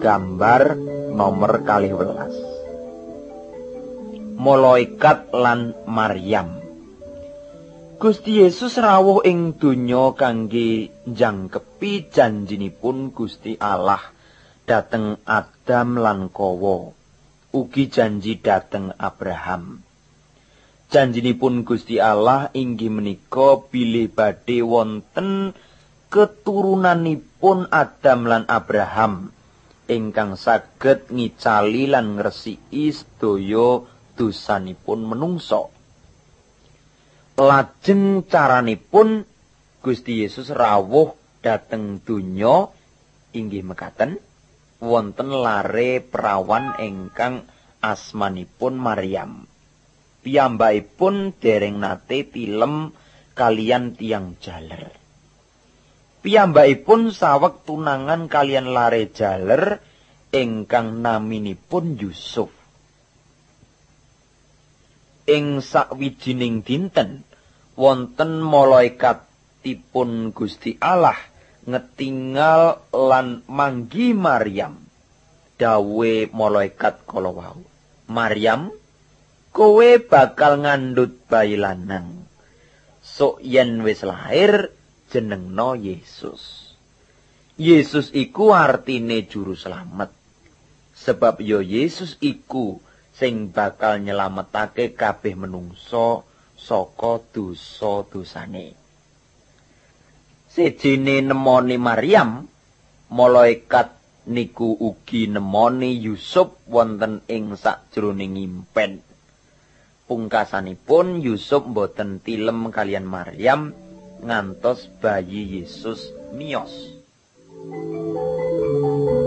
Gambar nomor 12. Malaikat lan Maryam. Gusti Yesus rawuh ing donya kangge njangkepi janjinipun Gusti Allah dhateng Adam lan Kawa, ugi janji dhateng Abraham. Janjinipun Gusti Allah inggih menika bilih badhe wonten keturunanipun Adam lan Abraham ingkang saged ngicali lan ngresiki sedaya dosanipun menungsa. Lajeng caranipun Gusti Yesus rawuh dhateng donya inggih mekaten, wonten lare perawan ingkang asmanipun Maryam. Piyambakipun dereng nate tilem kaliyan tiyang jaler. Piyambakipun saweg tunangan kaliyan lare jaler ingkang naminipun Yusuf. Ing sawijining dinten wonten malaikatipun Gusti Allah ngetingal lan manggi Maryam. Dawuhe malaikat kala wau, "Maryam, kowe bakal ngandhut bayi lanang. Sok yen wis lair jenengna Yesus." Yesus iku artine juru slamet. Sebab ya Yesus iku sing bakal nyelametake kabeh menungsa saka dosa-dosane. Sejene nemoni Maryam, malaikat niku ugi nemoni Yusuf wonten ing sakjroning impen. Pungkasanipun Yusuf boten tilem kaliyan Maryam ngantos bayi Yesus miyos.